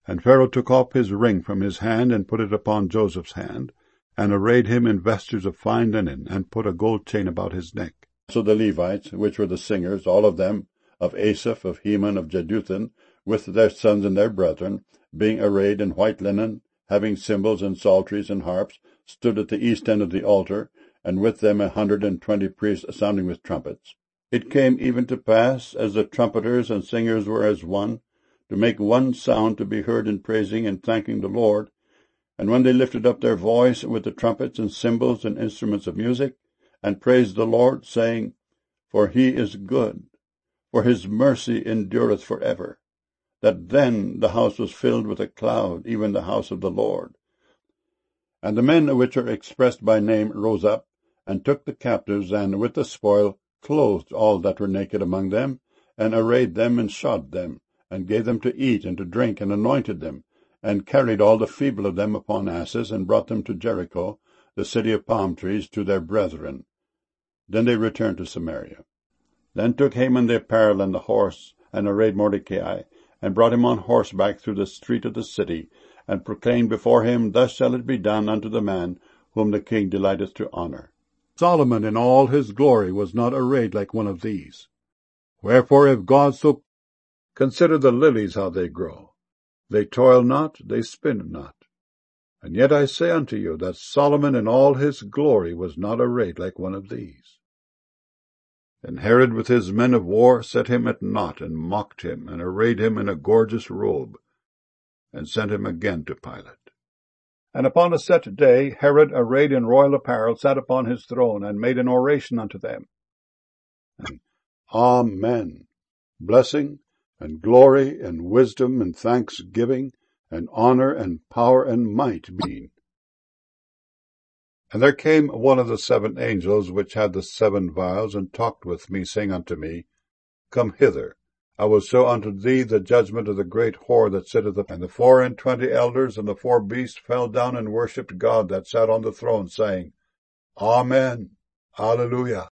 And Pharaoh took off his ring from his hand, and put it upon Joseph's hand, and arrayed him in vestures of fine linen, and put a gold chain about his neck. So the Levites, which were the singers, all of them, of Asaph, of Heman, of Jeduthun, with their sons and their brethren, being arrayed in white linen, having cymbals and psalteries and harps, stood at the east end of the altar, and with them 120 priests sounding with trumpets. It came even to pass, as the trumpeters and singers were as one, to make one sound to be heard in praising and thanking the Lord. And when they lifted up their voice with the trumpets and cymbals and instruments of music, and praised the Lord, saying, For he is good, for his mercy endureth for ever, that then the house was filled with a cloud, even the house of the Lord. And the men which are expressed by name rose up, and took the captives, and with the spoil clothed all that were naked among them, and arrayed them, and shod them, and gave them to eat and to drink, and anointed them, and carried all the feeble of them upon asses, and brought them to Jericho, the city of palm trees, to their brethren. Then they returned to Samaria. Then took Haman the apparel and the horse, and arrayed Mordecai, and brought him on horseback through the street of the city, and proclaimed before him, Thus shall it be done unto the man whom the king delighteth to honor. Solomon in all his glory was not arrayed like one of these. Wherefore, if God so consider the lilies how they grow, they toil not, they spin not. And yet I say unto you, that Solomon in all his glory was not arrayed like one of these. And Herod with his men of war set him at naught, and mocked him, and arrayed him in a gorgeous robe, and sent him again to Pilate. And upon a set day Herod, arrayed in royal apparel, sat upon his throne, and made an oration unto them. And Amen. Blessing, and glory, and wisdom, and thanksgiving, and honor, and power, and might be. And there came one of the 7 angels, which had the 7 vials, and talked with me, saying unto me, Come hither, I will show unto thee the judgment of the great whore that sitteth upon. And the 24 elders and the 4 beasts fell down and worshipped God that sat on the throne, saying, Amen, Alleluia.